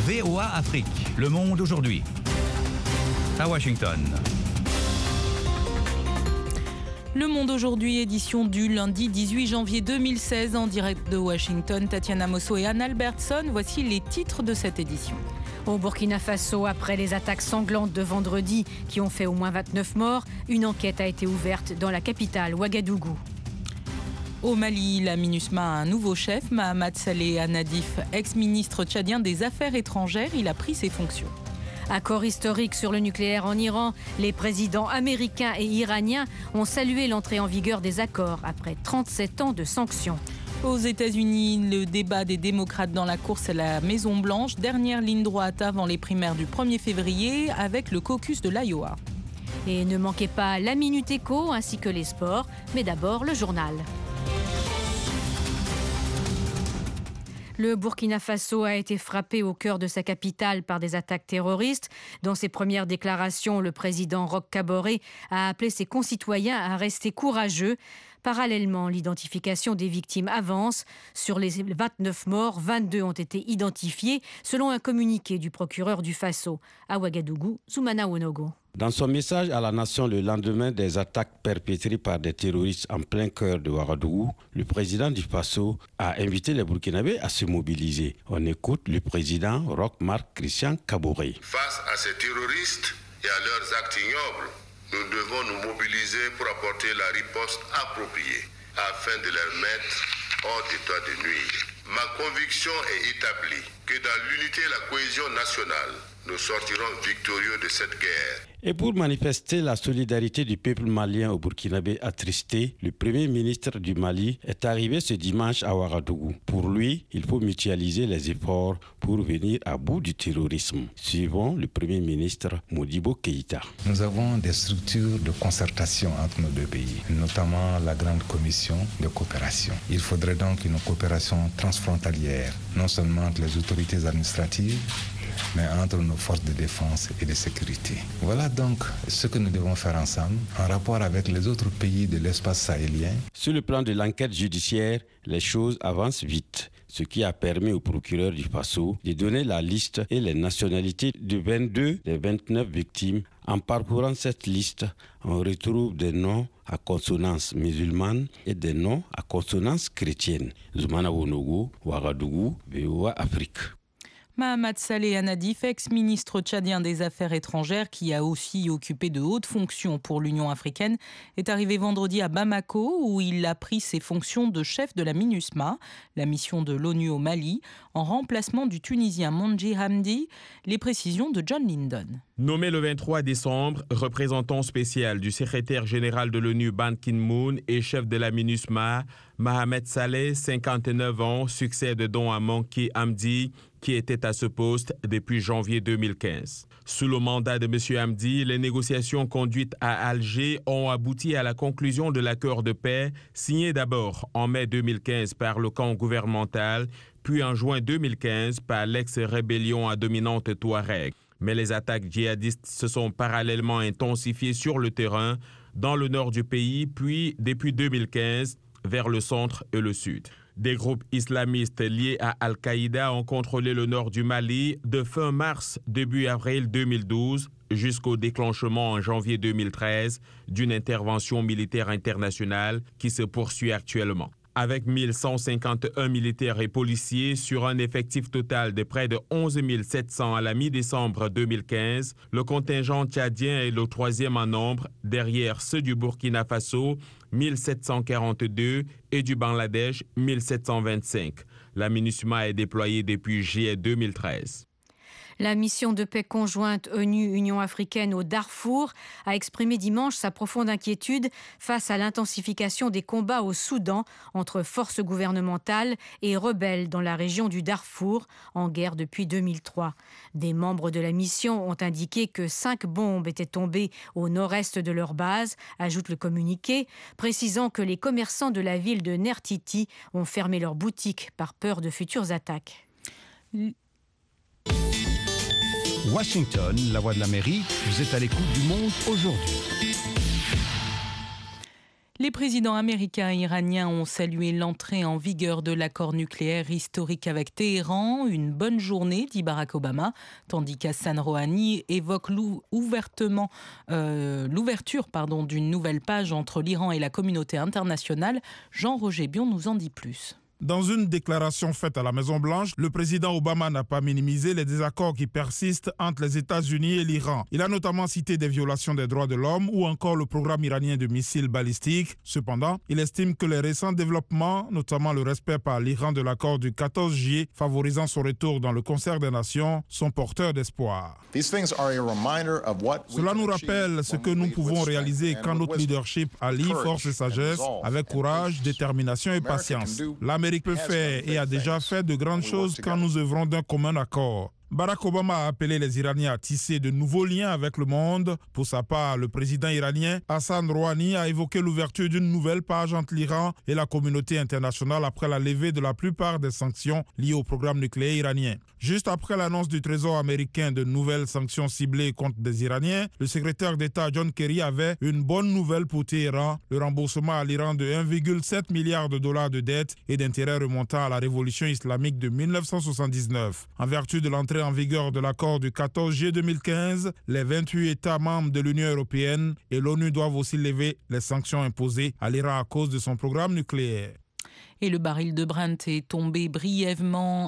VOA Afrique, le monde aujourd'hui. À Washington. Le Monde aujourd'hui, édition du lundi 18 janvier 2016, en direct de Washington. Tatiana Mosso et Anne Albertson, voici les titres de cette édition. Au Burkina Faso, après les attaques sanglantes de vendredi qui ont fait au moins 29 morts, une enquête a été ouverte dans la capitale, Ouagadougou. Au Mali, la MINUSMA a un nouveau chef, Mahamat Saleh Anadif, ex-ministre tchadien des Affaires étrangères. Il a pris ses fonctions. Accord historique sur le nucléaire en Iran. Les présidents américains et iraniens ont salué l'entrée en vigueur des accords après 37 ans de sanctions. Aux États-Unis, le débat des démocrates dans la course à la Maison-Blanche. Dernière ligne droite avant les primaires du 1er février avec le caucus de l'Iowa. Et ne manquez pas la Minute Éco ainsi que les sports, mais d'abord le journal. Le Burkina Faso a été frappé au cœur de sa capitale par des attaques terroristes. Dans ses premières déclarations, le président Roch Kaboré a appelé ses concitoyens à rester courageux. Parallèlement, l'identification des victimes avance. Sur les 29 morts, 22 ont été identifiés, selon un communiqué du procureur du Faso. À Ouagadougou, Zoumana Wonogo. Dans son message à la nation le lendemain des attaques perpétrées par des terroristes en plein cœur de Ouagadougou, le président du Faso a invité les Burkinabés à se mobiliser. On écoute le président Roch Marc Christian Kaboré. Face à ces terroristes et à leurs actes ignobles, nous devons nous mobiliser pour apporter la riposte appropriée afin de les mettre hors d'état de nuire. Ma conviction est établie que dans l'unité et la cohésion nationale, nous sortirons victorieux de cette guerre. Et pour manifester la solidarité du peuple malien au Burkinabé attristé, le Premier ministre du Mali est arrivé ce dimanche à Ouagadougou. Pour lui, il faut mutualiser les efforts pour venir à bout du terrorisme. Suivons le Premier ministre Modibo Keïta. Nous avons des structures de concertation entre nos deux pays, notamment la Grande Commission de coopération. Il faudrait donc une coopération transfrontalière, non seulement entre les autorités administratives, mais entre nos forces de défense et de sécurité. Voilà donc ce que nous devons faire ensemble en rapport avec les autres pays de l'espace sahélien. Sur le plan de l'enquête judiciaire, les choses avancent vite, ce qui a permis au procureur du Faso de donner la liste et les nationalités de 22 des 29 victimes. En parcourant cette liste, on retrouve des noms à consonance musulmane et des noms à consonance chrétienne. Zoumana Wonogo, Ouagadougou, VOA Afrique. Mahamat Saleh Anadif, ex-ministre tchadien des Affaires étrangères, qui a aussi occupé de hautes fonctions pour l'Union africaine, est arrivé vendredi à Bamako, où il a pris ses fonctions de chef de la MINUSMA, la mission de l'ONU au Mali, en remplacement du Tunisien Mondji Hamdi. Les précisions de John Lyndon. Nommé le 23 décembre, représentant spécial du secrétaire général de l'ONU Ban Ki-moon et chef de la MINUSMA, Mahamat Saleh, 59 ans, succède donc à Mondji Hamdi, qui était à ce poste depuis janvier 2015. Sous le mandat de M. Hamdi, les négociations conduites à Alger ont abouti à la conclusion de l'accord de paix, signé d'abord en mai 2015 par le camp gouvernemental, puis en juin 2015 par l'ex-rébellion à dominante Touareg. Mais les attaques djihadistes se sont parallèlement intensifiées sur le terrain, dans le nord du pays, puis depuis 2015, vers le centre et le sud. Des groupes islamistes liés à Al-Qaïda ont contrôlé le nord du Mali de fin mars, début avril 2012, jusqu'au déclenchement en janvier 2013 d'une intervention militaire internationale qui se poursuit actuellement. Avec 1151 militaires et policiers sur un effectif total de près de 11 700 à la mi-décembre 2015, le contingent tchadien est le troisième en nombre, derrière ceux du Burkina Faso, 1742, et du Bangladesh, 1725. La MINUSMA est déployée depuis juillet 2013. La mission de paix conjointe ONU-Union africaine au Darfour a exprimé dimanche sa profonde inquiétude face à l'intensification des combats au Soudan entre forces gouvernementales et rebelles dans la région du Darfour, en guerre depuis 2003. Des membres de la mission ont indiqué que 5 bombes étaient tombées au nord-est de leur base, ajoute le communiqué, précisant que les commerçants de la ville de Nertiti ont fermé leurs boutiques par peur de futures attaques. Washington, la voix de l'Amérique, vous êtes à l'écoute du monde aujourd'hui. Les présidents américains et iraniens ont salué l'entrée en vigueur de l'accord nucléaire historique avec Téhéran. Une bonne journée, dit Barack Obama, tandis qu'Hassan Rouhani évoque l'ouverture d'une nouvelle page entre l'Iran et la communauté internationale. Jean-Roger Bion nous en dit plus. Dans une déclaration faite à la Maison-Blanche, le président Obama n'a pas minimisé les désaccords qui persistent entre les États-Unis et l'Iran. Il a notamment cité des violations des droits de l'homme ou encore le programme iranien de missiles balistiques. Cependant, il estime que les récents développements, notamment le respect par l'Iran de l'accord du 14 juillet favorisant son retour dans le concert des nations, sont porteurs d'espoir. Cela nous rappelle ce que nous pouvons réaliser quand notre leadership allie force et sagesse avec courage, détermination et patience. L'Amérique peut faire et a déjà fait de grandes choses quand nous œuvrons d'un commun accord. Barack Obama a appelé les Iraniens à tisser de nouveaux liens avec le monde. Pour sa part, le président iranien Hassan Rouhani a évoqué l'ouverture d'une nouvelle page entre l'Iran et la communauté internationale après la levée de la plupart des sanctions liées au programme nucléaire iranien. Juste après l'annonce du Trésor américain de nouvelles sanctions ciblées contre des Iraniens, le secrétaire d'État John Kerry avait une bonne nouvelle pour Téhéran, le remboursement à l'Iran de 1,7 milliard de dollars de dettes et d'intérêts remontant à la révolution islamique de 1979. En vertu de l'entrée en vigueur de l'accord du 14 juillet 2015, les 28 États membres de l'Union européenne et l'ONU doivent aussi lever les sanctions imposées à l'Iran à cause de son programme nucléaire. Et le baril de Brent est tombé brièvement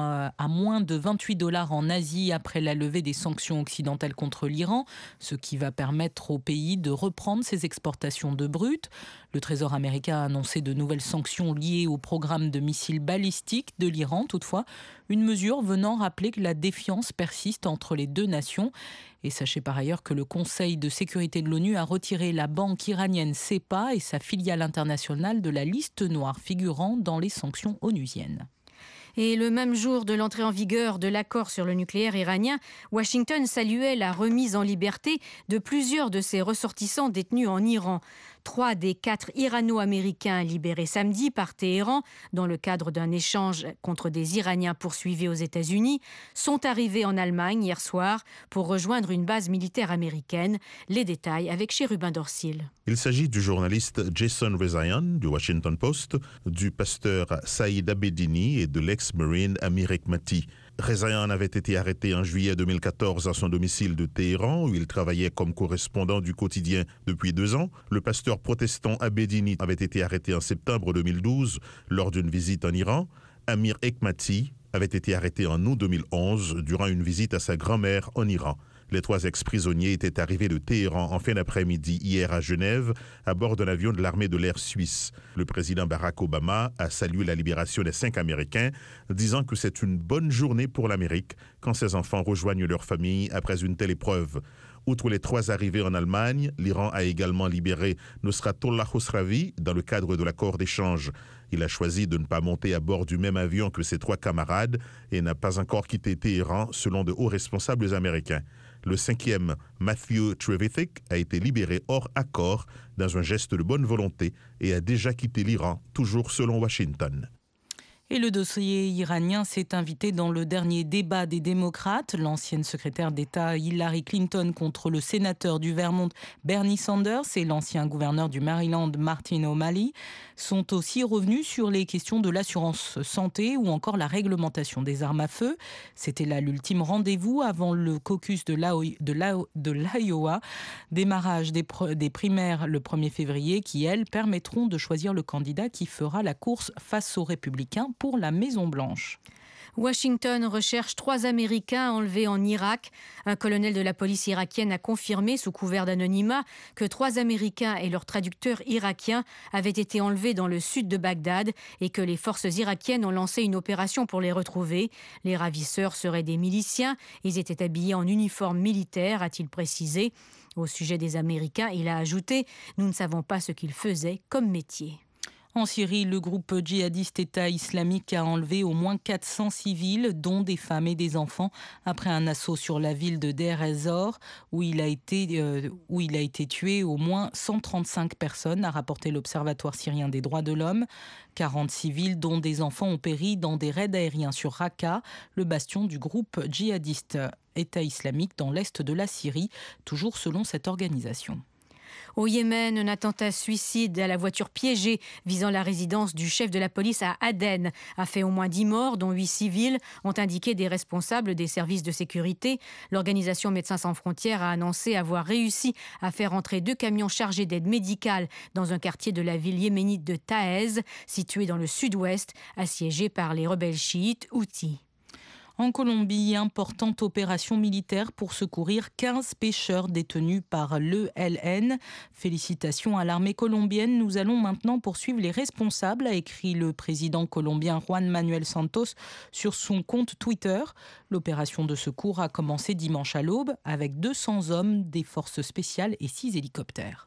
à moins de 28 $ en Asie après la levée des sanctions occidentales contre l'Iran, ce qui va permettre au pays de reprendre ses exportations de brut. Le Trésor américain a annoncé de nouvelles sanctions liées au programme de missiles balistiques de l'Iran, toutefois, une mesure venant rappeler que la défiance persiste entre les deux nations. Et sachez par ailleurs que le Conseil de sécurité de l'ONU a retiré la banque iranienne SEPA et sa filiale internationale de la liste noire figurant dans les sanctions onusiennes. Et le même jour de l'entrée en vigueur de l'accord sur le nucléaire iranien, Washington saluait la remise en liberté de plusieurs de ses ressortissants détenus en Iran. 3 des 4 Irano-Américains libérés samedi par Téhéran dans le cadre d'un échange contre des Iraniens poursuivis aux États-Unis sont arrivés en Allemagne hier soir pour rejoindre une base militaire américaine. Les détails avec Chérubin Dorsil. Il s'agit du journaliste Jason Rezaian du Washington Post, du pasteur Saïd Abedini et de l'ex-marine Amir Hekmati. Rezaian avait été arrêté en juillet 2014 à son domicile de Téhéran où il travaillait comme correspondant du quotidien depuis 2 ans. Le pasteur protestant Abedini avait été arrêté en septembre 2012 lors d'une visite en Iran. Amir Hekmati avait été arrêté en août 2011 durant une visite à sa grand-mère en Iran. Les 3 ex-prisonniers étaient arrivés de Téhéran en fin d'après-midi hier à Genève à bord d'un avion de l'armée de l'air suisse. Le président Barack Obama a salué la libération des 5 Américains, disant que c'est une bonne journée pour l'Amérique quand ses enfants rejoignent leur famille après une telle épreuve. Outre les 3 arrivés en Allemagne, l'Iran a également libéré Nosratollah Khosravi dans le cadre de l'accord d'échange. Il a choisi de ne pas monter à bord du même avion que ses 3 camarades et n'a pas encore quitté Téhéran selon de hauts responsables américains. Le 5e, Matthew Trevithick, a été libéré hors accord dans un geste de bonne volonté et a déjà quitté l'Iran, toujours selon Washington. Et le dossier iranien s'est invité dans le dernier débat des démocrates. L'ancienne secrétaire d'État Hillary Clinton contre le sénateur du Vermont Bernie Sanders et l'ancien gouverneur du Maryland Martin O'Malley sont aussi revenus sur les questions de l'assurance santé ou encore la réglementation des armes à feu. C'était là l'ultime rendez-vous avant le caucus de l'Iowa. Démarrage des primaires le 1er février qui, elles, permettront de choisir le candidat qui fera la course face aux républicains pour la Maison-Blanche. Washington recherche 3 Américains enlevés en Irak. Un colonel de la police irakienne a confirmé, sous couvert d'anonymat, que 3 Américains et leur traducteur irakien avaient été enlevés dans le sud de Bagdad et que les forces irakiennes ont lancé une opération pour les retrouver. Les ravisseurs seraient des miliciens. Ils étaient habillés en uniforme militaire, a-t-il précisé. Au sujet des Américains, il a ajouté « Nous ne savons pas ce qu'ils faisaient comme métier ». En Syrie, le groupe djihadiste État islamique a enlevé au moins 400 civils, dont des femmes et des enfants, après un assaut sur la ville de Deir ez-Zor, où il a été tué au moins 135 personnes, a rapporté l'Observatoire syrien des droits de l'homme. 40 civils, dont des enfants, ont péri dans des raids aériens sur Raqqa, le bastion du groupe djihadiste État islamique dans l'est de la Syrie, toujours selon cette organisation. Au Yémen, un attentat suicide à la voiture piégée visant la résidence du chef de la police à Aden a fait au moins 10 morts, dont 8 civils, ont indiqué des responsables des services de sécurité. L'organisation Médecins sans frontières a annoncé avoir réussi à faire entrer 2 camions chargés d'aide médicale dans un quartier de la ville yéménite de Taez, situé dans le sud-ouest, assiégé par les rebelles chiites Houthis. En Colombie, importante opération militaire pour secourir 15 pêcheurs détenus par l'ELN. Félicitations à l'armée colombienne. Nous allons maintenant poursuivre les responsables, a écrit le président colombien Juan Manuel Santos sur son compte Twitter. L'opération de secours a commencé dimanche à l'aube avec 200 hommes, des forces spéciales et 6 hélicoptères.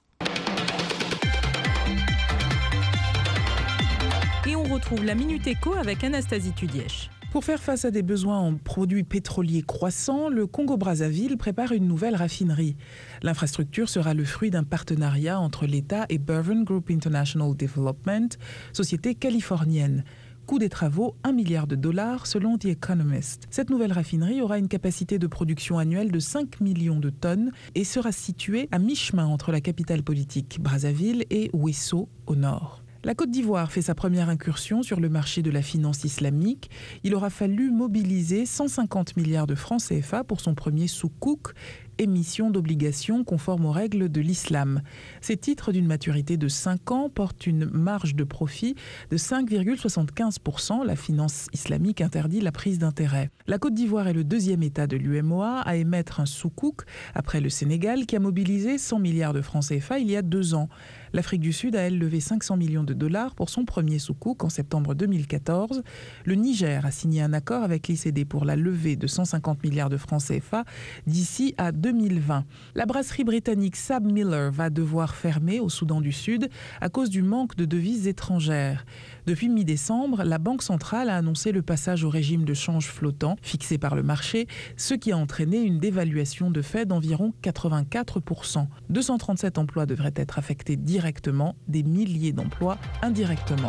Et on retrouve la Minute Éco avec Anastasie Tudièche. Pour faire face à des besoins en produits pétroliers croissants, le Congo-Brazzaville prépare une nouvelle raffinerie. L'infrastructure sera le fruit d'un partenariat entre l'État et Bevan Group International Development, société californienne. Coût des travaux, $1 milliard selon The Economist. Cette nouvelle raffinerie aura une capacité de production annuelle de 5 millions de tonnes et sera située à mi-chemin entre la capitale politique, Brazzaville, et Ouesso, au nord. La Côte d'Ivoire fait sa première incursion sur le marché de la finance islamique. Il aura fallu mobiliser 150 milliards de francs CFA pour son premier soukhouk, émission d'obligations conforme aux règles de l'islam. Ces titres d'une maturité de 5 ans portent une marge de profit de 5,75%. La finance islamique interdit la prise d'intérêt. La Côte d'Ivoire est le 2e État de l'UEMOA à émettre un soukhouk après le Sénégal qui a mobilisé 100 milliards de francs CFA il y a 2 ans. L'Afrique du Sud a, elle, levé 500 millions de dollars pour son premier soukhouk en septembre 2014. Le Niger a signé un accord avec l'ICD pour la levée de 150 milliards de francs CFA d'ici à 2020. La brasserie britannique Sab Miller va devoir fermer au Soudan du Sud à cause du manque de devises étrangères. Depuis mi-décembre, la Banque centrale a annoncé le passage au régime de change flottant fixé par le marché, ce qui a entraîné une dévaluation de fait d'environ 84%. 237 emplois devraient être affectés directement, des milliers d'emplois indirectement.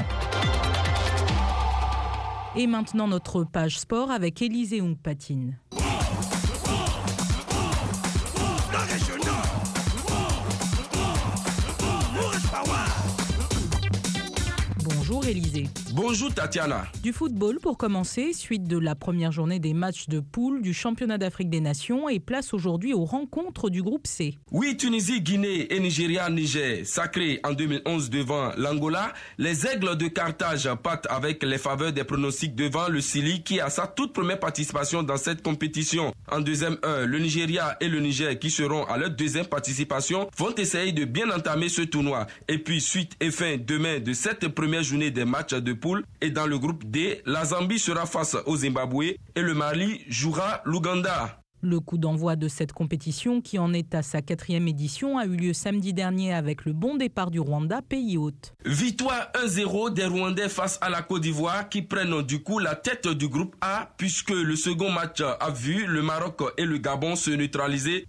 Et maintenant notre page sport avec Élisée Oungpatine. Bonjour Élisée. Bonjour Tatiana. Du football pour commencer, suite de la première journée des matchs de poule du championnat d'Afrique des Nations et place aujourd'hui aux rencontres du groupe C. Oui, Tunisie, Guinée et Niger, sacrés en 2011 devant l'Angola. Les Aigles de Carthage partent avec les faveurs des pronostics devant le Chili qui a sa toute première participation dans cette compétition. En deuxième heure, le Nigeria et le Niger qui seront à leur deuxième participation vont essayer de bien entamer ce tournoi. Et puis suite et fin demain de cette première journée des matchs de poule et dans le groupe D, la Zambie sera face au Zimbabwe et le Mali jouera l'Ouganda. Le coup d'envoi de cette compétition, qui en est à sa 4e édition, a eu lieu samedi dernier avec le bon départ du Rwanda, pays hôte. Victoire 1-0 des Rwandais face à la Côte d'Ivoire qui prennent du coup la tête du groupe A puisque le second match a vu le Maroc et le Gabon se neutraliser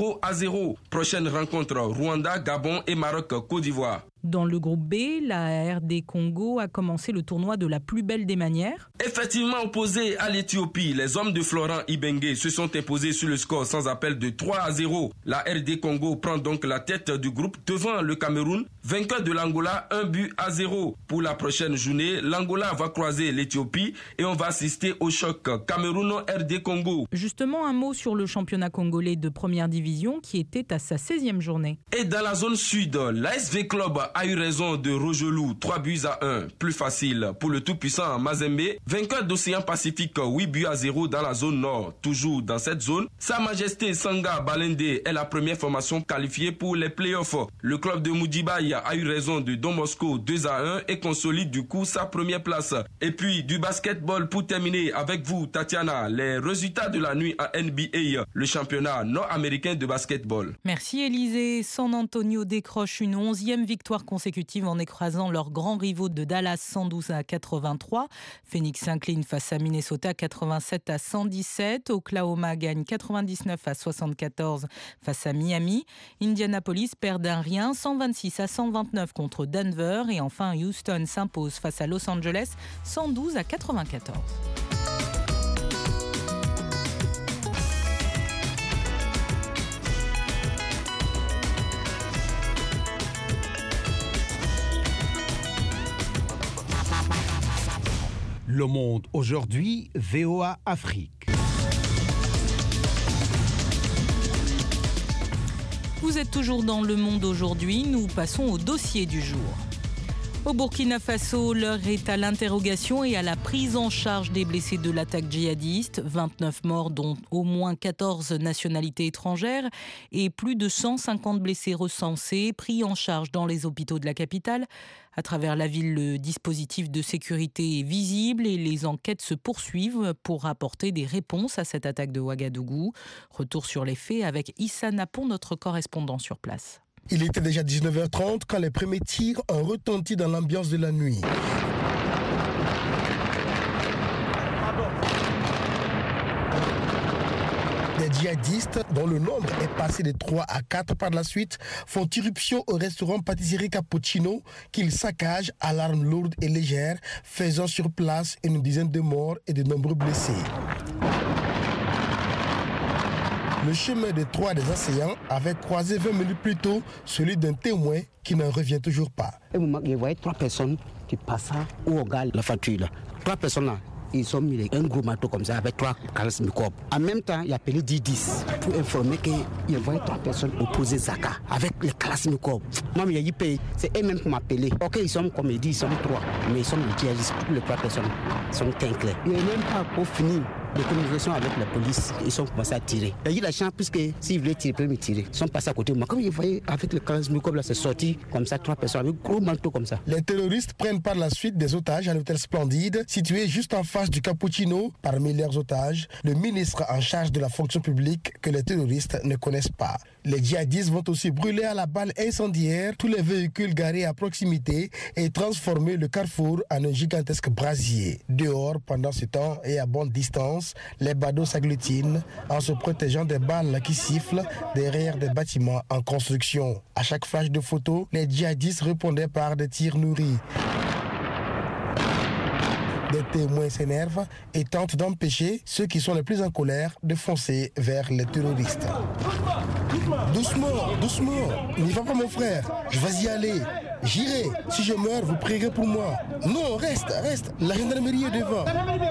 0-0. Prochaine rencontre Rwanda, Gabon et Maroc-Côte d'Ivoire. Dans le groupe B, la RD Congo a commencé le tournoi de la plus belle des manières. Effectivement opposé à l'Éthiopie, les hommes de Florent Ibenge se sont imposés sur le score sans appel de 3-0. La RD Congo prend donc la tête du groupe devant le Cameroun, vainqueur de l'Angola 1-0. Pour la prochaine journée, l'Angola va croiser l'Éthiopie et on va assister au choc Cameroun-RD Congo. Justement, un mot sur le championnat congolais de première division qui était à sa 16e journée. Et dans la zone sud, l'ASV Club a eu raison de Rogelou, 3-1, plus facile pour le tout-puissant Mazembe, vainqueur d'Océan Pacifique 8-0 dans la zone nord. Toujours dans cette zone, Sa Majesté Sanga Balende est la première formation qualifiée pour les playoffs. Le club de Moudibaï a eu raison de Don Bosco 2-1 et consolide du coup sa première place. Et puis du basketball pour terminer avec vous Tatiana, les résultats de la nuit à NBA, le championnat nord-américain de basketball. Merci Élisée. San Antonio décroche une 11e victoire consécutive en écrasant leurs grands rivaux de Dallas 112-83. Phoenix s'incline face à Minnesota 87-117. Oklahoma gagne 99-74 face à Miami. Indianapolis perd d'un rien 126-129 contre Denver. Et enfin Houston s'impose face à Los Angeles 112-94. Le Monde aujourd'hui, VOA Afrique. Vous êtes toujours dans Le Monde aujourd'hui, nous passons au dossier du jour. Au Burkina Faso, l'heure est à l'interrogation et à la prise en charge des blessés de l'attaque djihadiste. 29 morts, dont au moins 14 nationalités étrangères et plus de 150 blessés recensés, pris en charge dans les hôpitaux de la capitale. À travers la ville, le dispositif de sécurité est visible et les enquêtes se poursuivent pour apporter des réponses à cette attaque de Ouagadougou. Retour sur les faits avec Issa Napon, notre correspondant sur place. Il était déjà 19h30 quand les premiers tirs ont retenti dans l'ambiance de la nuit. Des djihadistes, dont le nombre est passé de 3 à 4 par la suite, font irruption au restaurant pâtisserie Cappuccino qu'ils saccagent à l'arme lourde et légère, faisant sur place une dizaine de morts et de nombreux blessés. Le chemin de 3 des assaillants avait croisé 20 minutes plus tôt celui d'un témoin qui n'en revient toujours pas. À un moment, il voyait 3 personnes qui passaient où on gagne la facture. Là. 3 personnes là, ils ont mis un gros manteau comme ça avec 3 Kalashnikov. En même temps, il a appelé 10 pour informer qu'il voyait 3 personnes opposées Zaka avec les Kalashnikov. Moi, il a dit, c'est eux-mêmes qui m'ont appelé. Ok, ils sont comme il dit, ils sont 3, mais ils sont les djihadistes, toutes les 3 personnes sont clairs. Il n'y a même pas pour finir. Les communications avec la police, ils sont commencés à tirer. Il y a eu la chance, puisque s'ils voulaient tirer, ils tirer. Ils sont passés à côté de moi. Comme ils voyaient avec le Kalashnikov, là, c'est sorti comme ça, 3 personnes avec gros manteau comme ça. Les terroristes prennent par la suite des otages à l'hôtel Splendide, situé juste en face du Cappuccino. Parmi leurs otages, le ministre en charge de la fonction publique que les terroristes ne connaissent pas. Les djihadistes vont aussi brûler à la balle incendiaire tous les véhicules garés à proximité et transformer le carrefour en un gigantesque brasier. Dehors, pendant ce temps et à bonne distance, les badauds s'agglutinent en se protégeant des balles qui sifflent derrière des bâtiments en construction. À chaque flash de photo, les djihadistes répondaient par des tirs nourris. Des témoins s'énervent et tentent d'empêcher ceux qui sont les plus en colère de foncer vers les terroristes. Doucement, doucement, n'y va pas mon frère, je vais y aller. J'irai, si je meurs, vous prierez pour moi. Non, reste, la gendarmerie est devant.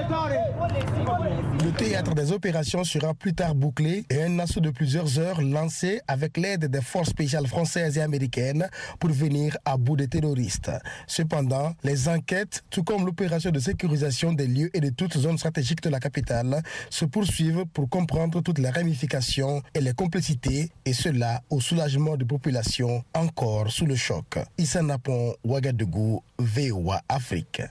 Le théâtre des opérations sera plus tard bouclé et un assaut de plusieurs heures lancé avec l'aide des forces spéciales françaises et américaines pour venir à bout des terroristes. Cependant, les enquêtes, tout comme l'opération de sécurisation des lieux et de toutes zones stratégiques de la capitale, se poursuivent pour comprendre toutes les ramifications et les complicités, et cela au soulagement de populations encore sous le choc. Issa Napon, Ouagadougou, VOA Afrique.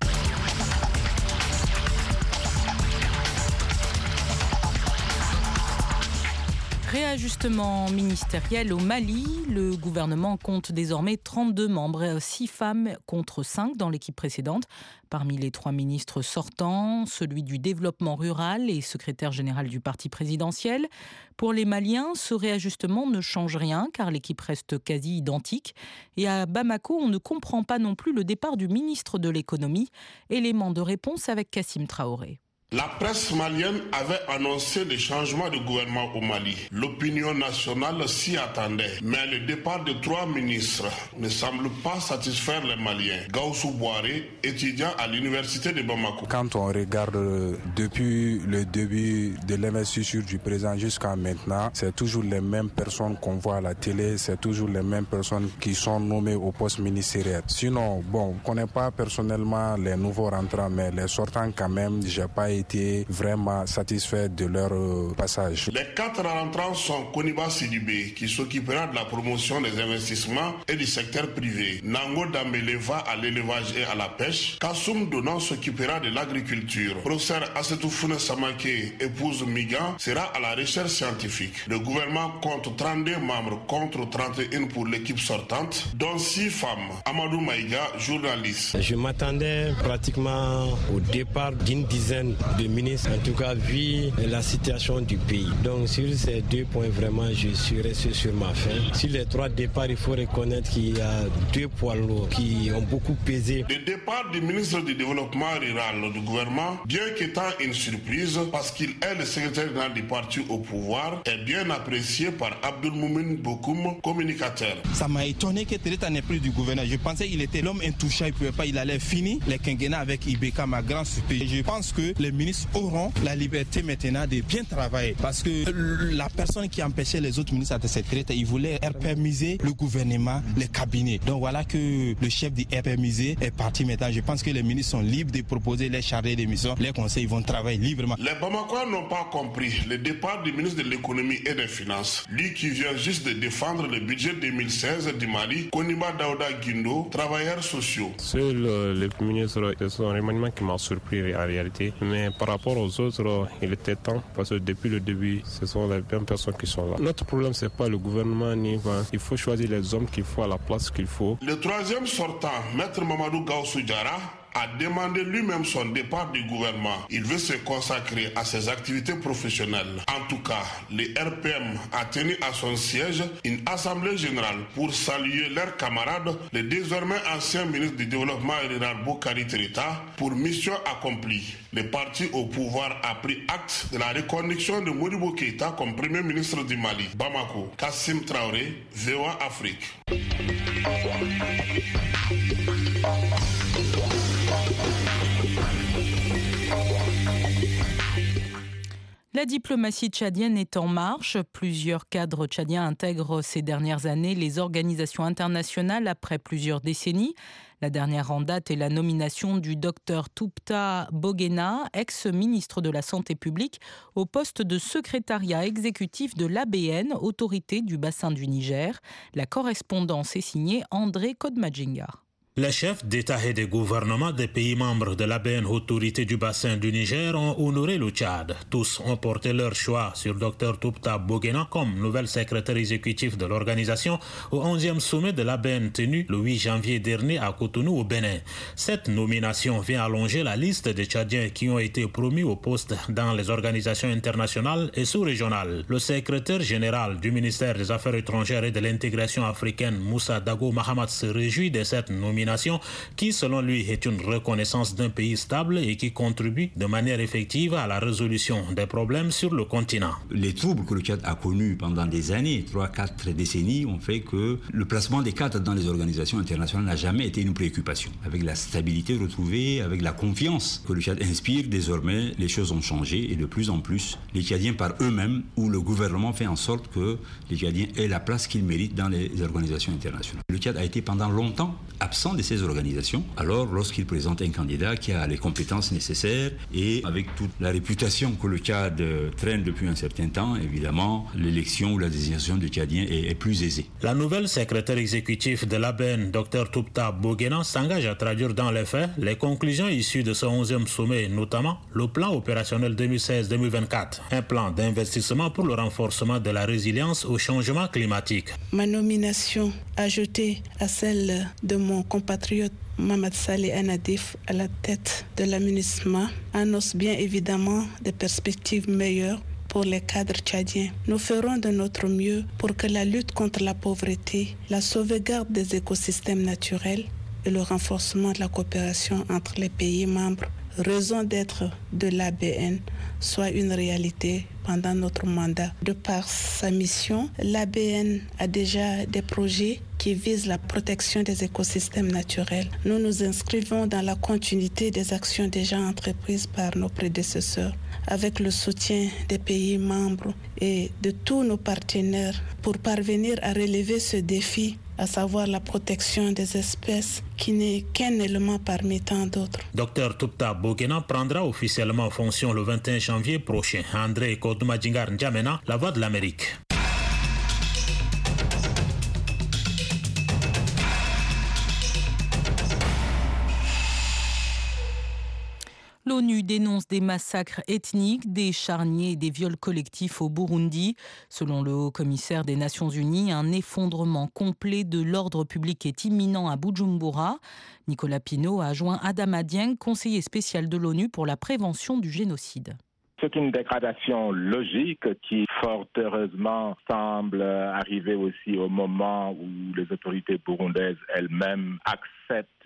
Réajustement ministériel au Mali, le gouvernement compte désormais 32 membres, 6 femmes contre 5 dans l'équipe précédente. Parmi les 3 ministres sortants, celui du développement rural et secrétaire général du parti présidentiel. Pour les Maliens, ce réajustement ne change rien car l'équipe reste quasi identique. Et à Bamako, on ne comprend pas non plus le départ du ministre de l'économie. Élément de réponse avec Kassim Traoré. La presse malienne avait annoncé le changement de gouvernement au Mali. L'opinion nationale s'y attendait. Mais le départ de 3 ministres ne semble pas satisfaire les Maliens. Gaussou Boiré, étudiant à l'université de Bamako. Quand on regarde depuis le début de l'investiture du président jusqu'à maintenant, c'est toujours les mêmes personnes qu'on voit à la télé, c'est toujours les mêmes personnes qui sont nommées au poste ministériel. Sinon, bon, on ne connaît pas personnellement les nouveaux rentrants, mais les sortants quand même, j'ai pas été vraiment satisfait de leur passage. Les 4 rentrants sont Koniba Sidibé, qui s'occupera de la promotion des investissements et du secteur privé. Nango Dambele va à l'élevage et à la pêche. Kassoum Donan s'occupera de l'agriculture. Professeur Assetoufune Samake, épouse Migan, sera à la recherche scientifique. Le gouvernement compte 32 membres contre 31 pour l'équipe sortante, dont 6 femmes. Amadou Maïga, journaliste. Je m'attendais pratiquement au départ d'une dizaine de ministre, en tout cas vu la situation du pays. Donc sur ces 2 points, vraiment, je suis resté sur ma faim. Sur les 3 départs, il faut reconnaître qu'il y a 2 poids lourds qui ont beaucoup pesé. Le départ du ministre du Développement rural du gouvernement, bien qu'étant une surprise, parce qu'il est le secrétaire général du parti au pouvoir, est bien apprécié par Abdelmoumen Bokoum, communicateur. Ça m'a étonné que Tereta n'ait plus du gouvernement. Je pensais qu'il était l'homme intouchable, il ne pouvait pas, il allait finir les quinquennats avec Ibeka, ma grande surprise. Je pense que les ministres auront la liberté maintenant de bien travailler, parce que la personne qui empêchait les autres ministres de cette traite, il voulait RPMiser le gouvernement, les cabinets. Donc voilà que le chef du RPMiser est parti maintenant. Je pense que les ministres sont libres de proposer les chargés de mission. Les conseils vont travailler librement. Les Bamakois n'ont pas compris le départ du ministre de l'économie et des finances. Lui qui vient juste de défendre le budget 2016 du Mali, Koniba Daouda Guindo, travailleurs sociaux. Seul les ministres, c'est son remaniement qui m'a surpris en réalité. Mais par rapport aux autres, il était temps, parce que depuis le début, ce sont les mêmes personnes qui sont là. Notre problème, c'est pas le gouvernement, il faut choisir les hommes qu'il faut à la place qu'il faut. Le troisième sortant, Maître Mamadou Gaussou Diarra, a demandé lui-même son départ du gouvernement. Il veut se consacrer à ses activités professionnelles. En tout cas, le RPM a tenu à son siège une assemblée générale pour saluer leurs camarades, le désormais ancien ministre du Développement rural Boukari Tereta, pour mission accomplie. Le parti au pouvoir a pris acte de la reconduction de Modibo Keïta comme premier ministre du Mali. Bamako, Kassim Traoré, VOA Afrique. La diplomatie tchadienne est en marche. Plusieurs cadres tchadiens intègrent ces dernières années les organisations internationales après plusieurs décennies. La dernière en date est la nomination du Dr Toubta Bogena, ex-ministre de la Santé publique, au poste de secrétariat exécutif de l'ABN, autorité du bassin du Niger. La correspondance est signée André Kodmadjinga. Les chefs d'État et de gouvernement des pays membres de l'ABN, autorité du bassin du Niger, ont honoré le Tchad. Tous ont porté leur choix sur Dr Toubta Bogena comme nouvel secrétaire exécutif de l'organisation au 11e sommet de l'ABN tenu le 8 janvier dernier à Cotonou au Bénin. Cette nomination vient allonger la liste des Tchadiens qui ont été promus au poste dans les organisations internationales et sous-régionales. Le secrétaire général du ministère des Affaires étrangères et de l'intégration africaine, Moussa Dago Mahamat, se réjouit de cette nomination qui, selon lui, est une reconnaissance d'un pays stable et qui contribue de manière effective à la résolution des problèmes sur le continent. Les troubles que le Tchad a connus pendant des années, 3-4 décennies, ont fait que le placement des cadres dans les organisations internationales n'a jamais été une préoccupation. Avec la stabilité retrouvée, avec la confiance que le Tchad inspire, désormais, les choses ont changé et de plus en plus, les Tchadiens par eux-mêmes ou le gouvernement fait en sorte que les Tchadiens aient la place qu'ils méritent dans les organisations internationales. Le Tchad a été pendant longtemps absent de ces organisations. Alors, lorsqu'il présente un candidat qui a les compétences nécessaires et avec toute la réputation que le Tchad traîne depuis un certain temps, évidemment, l'élection ou la désignation du Tchadien est plus aisée. La nouvelle secrétaire exécutive de l'ABN, Dr Toubta Bogena, s'engage à traduire dans les faits les conclusions issues de ce 11e sommet, notamment le plan opérationnel 2016-2024, un plan d'investissement pour le renforcement de la résilience au changement climatique. Ma nomination, ajoutée à celle de mon compatriote Mohamed Saleh Anadif à la tête de la MINUSMA, annonce bien évidemment des perspectives meilleures pour les cadres tchadiens. Nous ferons de notre mieux pour que la lutte contre la pauvreté, la sauvegarde des écosystèmes naturels et le renforcement de la coopération entre les pays membres, raison d'être de l'ABN, soit une réalité pendant notre mandat. De par sa mission, l'ABN a déjà des projets qui visent la protection des écosystèmes naturels. Nous nous inscrivons dans la continuité des actions déjà entreprises par nos prédécesseurs, avec le soutien des pays membres et de tous nos partenaires pour parvenir à relever ce défi, à savoir la protection des espèces qui n'est qu'un élément parmi tant d'autres. Dr Toubta Bogena prendra officiellement fonction le 21 janvier prochain. André Kodmadjingar N'Djamena, La Voix de l'Amérique. L'ONU dénonce des massacres ethniques, des charniers et des viols collectifs au Burundi. Selon le haut-commissaire des Nations Unies, un effondrement complet de l'ordre public est imminent à Bujumbura. Nicolas Pinault a joint Adama Dieng, conseiller spécial de l'ONU pour la prévention du génocide. C'est une dégradation logique qui, fort heureusement, semble arriver aussi au moment où les autorités burundaises elles-mêmes acceptent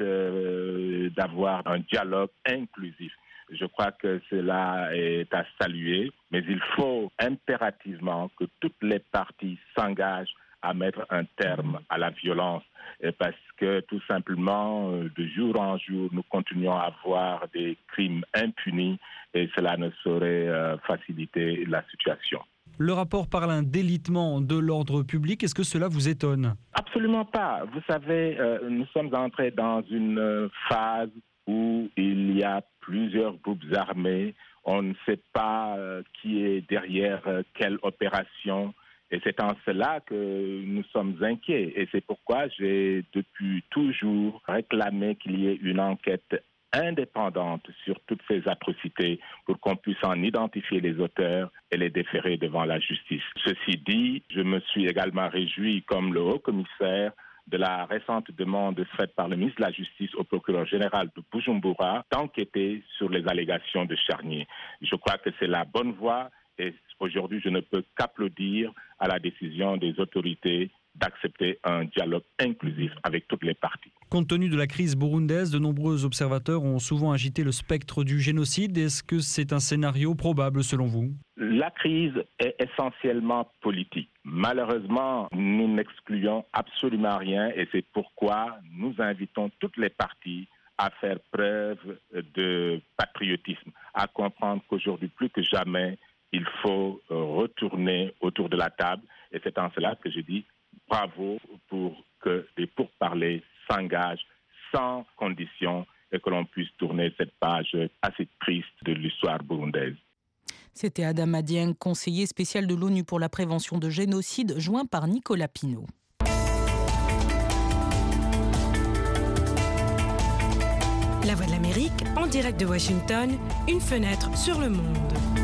d'avoir un dialogue inclusif. Je crois que cela est à saluer, mais il faut impérativement que toutes les parties s'engagent à mettre un terme à la violence, parce que tout simplement, de jour en jour, nous continuons à voir des crimes impunis et cela ne saurait faciliter la situation. Le rapport parle d'un délitement de l'ordre public. Est-ce que cela vous étonne ? Absolument pas. Vous savez, nous sommes entrés dans une phase où il y a plusieurs groupes armés. On ne sait pas qui est derrière quelle opération. Et c'est en cela que nous sommes inquiets. Et c'est pourquoi j'ai depuis toujours réclamé qu'il y ait une enquête indépendante sur toutes ces atrocités pour qu'on puisse en identifier les auteurs et les déférer devant la justice. Ceci dit, je me suis également réjoui, comme le haut-commissaire, de la récente demande faite par le ministre de la Justice au procureur général de Bujumbura d'enquêter sur les allégations de charniers. Je crois que c'est la bonne voie et aujourd'hui je ne peux qu'applaudir à la décision des autorités d'accepter un dialogue inclusif avec toutes les parties. Compte tenu de la crise burundaise, de nombreux observateurs ont souvent agité le spectre du génocide. Est-ce que c'est un scénario probable selon vous ? La crise est essentiellement politique. Malheureusement, nous n'excluons absolument rien et c'est pourquoi nous invitons toutes les parties à faire preuve de patriotisme, à comprendre qu'aujourd'hui, plus que jamais, il faut retourner autour de la table. Et c'est en cela que je dis bravo pour que les pourparlers s'engagent sans condition et que l'on puisse tourner cette page assez triste de l'histoire burundaise. C'était Adama Dieng, conseiller spécial de l'ONU pour la prévention de génocide, joint par Nicolas Pinault. La Voix de l'Amérique, en direct de Washington, une fenêtre sur le monde.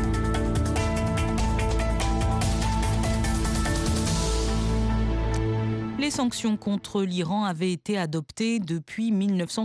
Les sanctions contre l'Iran avaient été adoptées depuis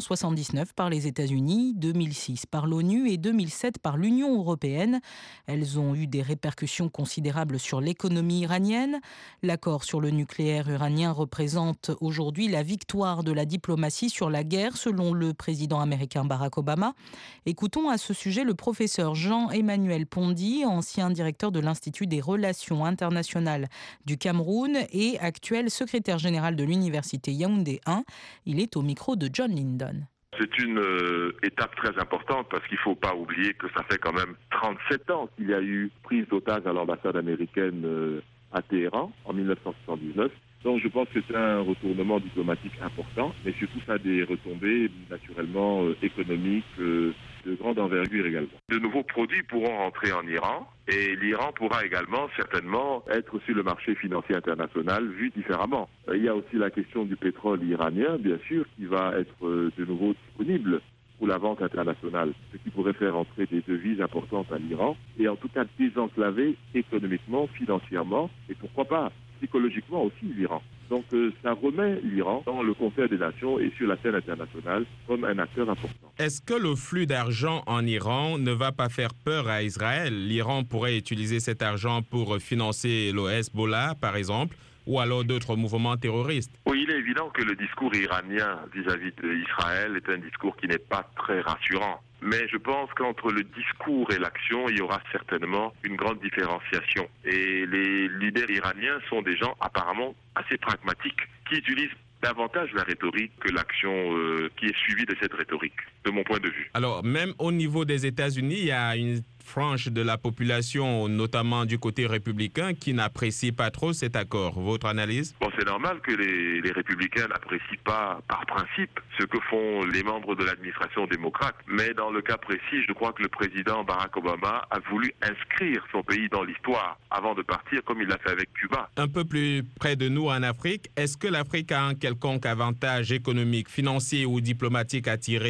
1979 par les États-Unis, 2006 par l'ONU et 2007 par l'Union européenne. Elles ont eu des répercussions considérables sur l'économie iranienne. L'accord sur le nucléaire iranien représente aujourd'hui la victoire de la diplomatie sur la guerre, selon le président américain Barack Obama. Écoutons à ce sujet le professeur Jean-Emmanuel Pondy, ancien directeur de l'Institut des Relations internationales du Cameroun et actuel secrétaire général de l'université Yaoundé 1. Il est au micro de John Lindon. C'est une étape très importante parce qu'il ne faut pas oublier que ça fait quand même 37 ans qu'il y a eu prise d'otages à l'ambassade américaine à Téhéran en 1979. Donc je pense que c'est un retournement diplomatique important, mais surtout ça a des retombées naturellement économiques de grande envergure également. De nouveaux produits pourront rentrer en Iran et l'Iran pourra également certainement être sur le marché financier international vu différemment. Il y a aussi la question du pétrole iranien, bien sûr, qui va être de nouveau disponible pour la vente internationale, ce qui pourrait faire entrer des devises importantes à l'Iran et en tout cas désenclaver économiquement, financièrement et pourquoi pas psychologiquement aussi l'Iran. Donc ça remet l'Iran dans le concert des nations et sur la scène internationale comme un acteur important. Est-ce que le flux d'argent en Iran ne va pas faire peur à Israël ? L'Iran pourrait utiliser cet argent pour financer le Hezbollah, par exemple, ou alors d'autres mouvements terroristes. Oui, il est évident que le discours iranien vis-à-vis d'Israël est un discours qui n'est pas très rassurant. Mais je pense qu'entre le discours et l'action, il y aura certainement une grande différenciation. Et les leaders iraniens sont des gens apparemment assez pragmatiques, qui utilisent davantage la rhétorique que l'action qui est suivie de cette rhétorique, de mon point de vue. Alors, même au niveau des États-Unis, il y a une frange de la population, notamment du côté républicain, qui n'apprécie pas trop cet accord. Votre analyse ? Bon, c'est normal que les républicains n'apprécient pas par principe ce que font les membres de l'administration démocrate. Mais dans le cas précis, je crois que le président Barack Obama a voulu inscrire son pays dans l'histoire avant de partir, comme il l'a fait avec Cuba. Un peu plus près de nous en Afrique, est-ce que l'Afrique a un quelconque avantage économique, financier ou diplomatique à tirer de cette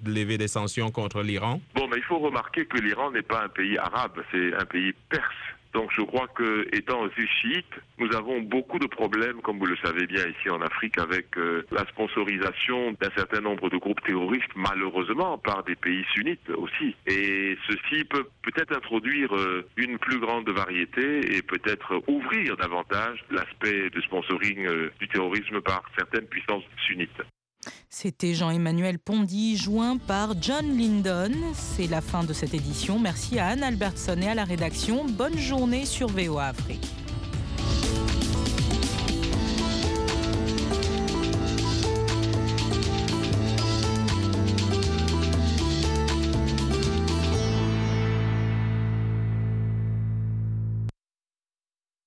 de lever des sanctions contre l'Iran? Bon, mais il faut remarquer que l'Iran n'est pas un pays arabe, c'est un pays perse. Donc je crois que, étant aussi chiite, nous avons beaucoup de problèmes, comme vous le savez bien ici en Afrique, avec la sponsorisation d'un certain nombre de groupes terroristes, malheureusement, par des pays sunnites aussi. Et ceci peut peut-être introduire une plus grande variété et peut-être ouvrir davantage l'aspect de sponsoring du terrorisme par certaines puissances sunnites. C'était Jean-Emmanuel Pondy, joint par John Lindon. C'est la fin de cette édition. Merci à Anne Albertson et à la rédaction. Bonne journée sur VOA Afrique.